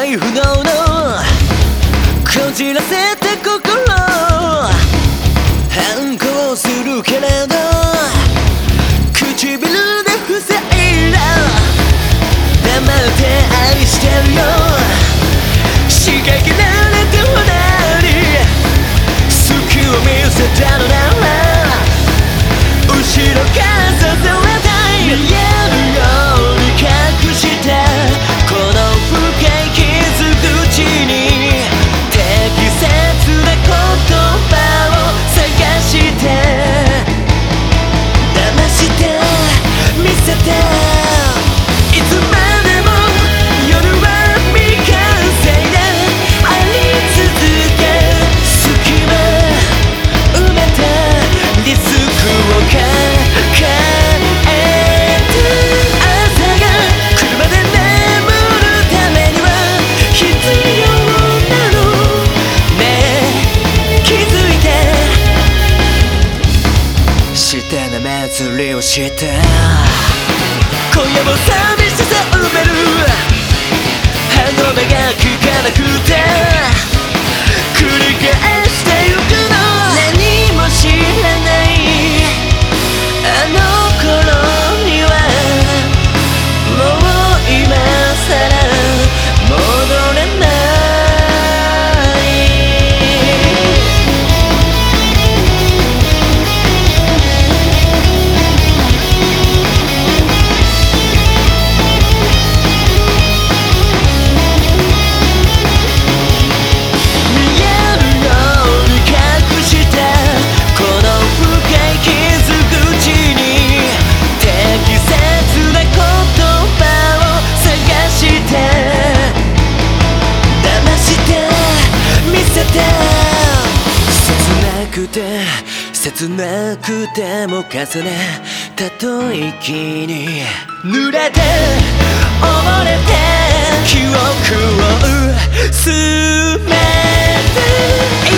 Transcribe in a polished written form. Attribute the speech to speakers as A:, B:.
A: 解不能のこじらせた心反抗するけれど唇で防いだ黙って愛してるよ刺激られてもなり好きを見せたのなら後ろからさせられたい見えるように隠したこの深い傷口に適切な言葉を探して騙して見せていつまでも夜は未完成であり続け隙間埋めてリスクを抱えて朝が来るまで眠るためには必要なのねえ気づいてしてなめずりをして今夜も寂しさ埋める歯止めが効かなくて繰り返してゆくの何も知らないあの頃にはもう今さら戻れない切なくても重ねた吐息に濡れて溺れて記憶を薄めて